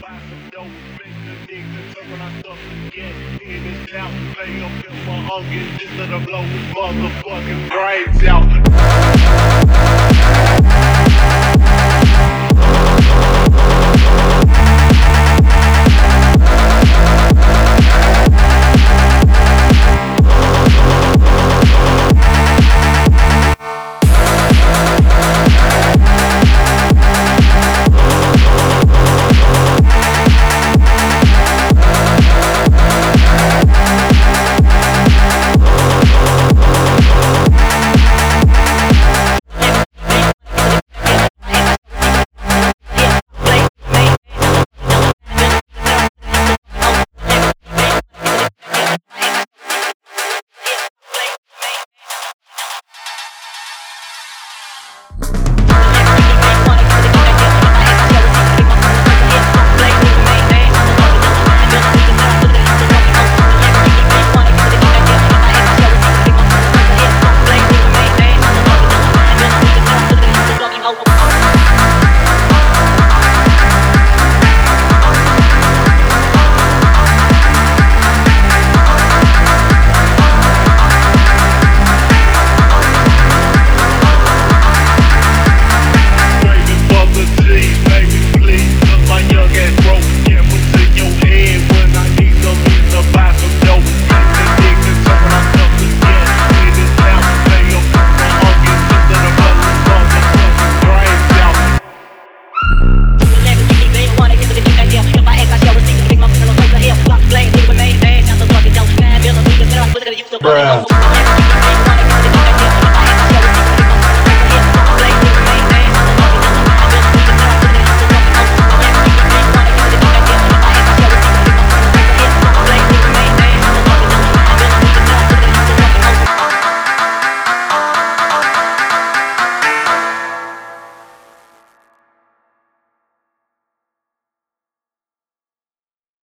buy some dope, make the nigga turn when I stuff again. In his mouth, play up in my onion, just let him blow his motherfucking brains out.